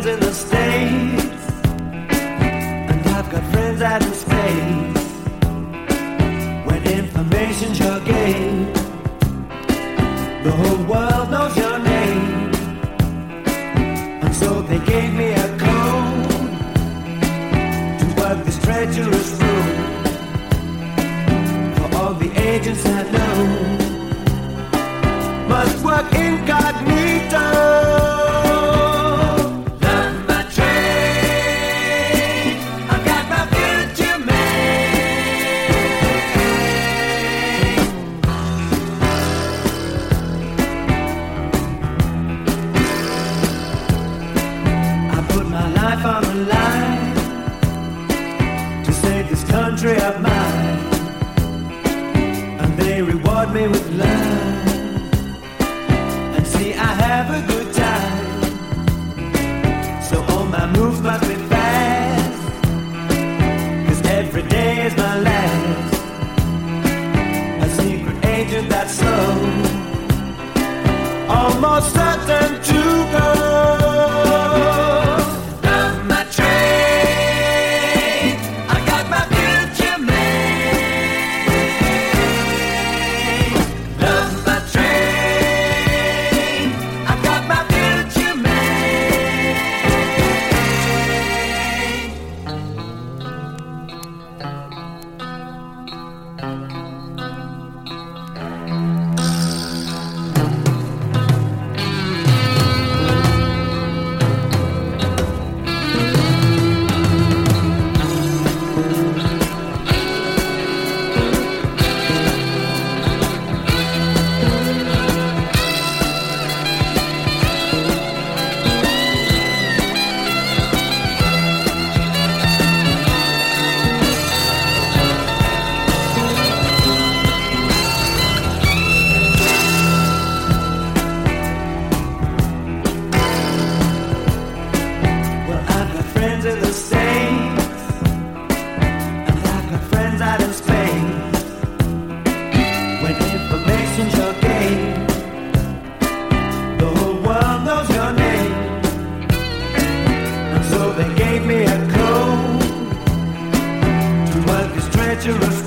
friends in the States, and I've got friends out in space. When information's your game, the whole world knows your name. And so they gave me a code to work this treacherous room. For all the agents I know must work incognito. Love my trade, I've got my future made. I put my life on the line to save this country of mine, and they reward me with love. I have a good time, so all my moves must be fast, 'cause every day is my last. A secret agent that's slow, almost certain to go. Love my trade, I got my future made. Love my trade, in the States, and I've got friends out in space. When information's your game, the whole world knows your name. And so they gave me a code to work this treacherous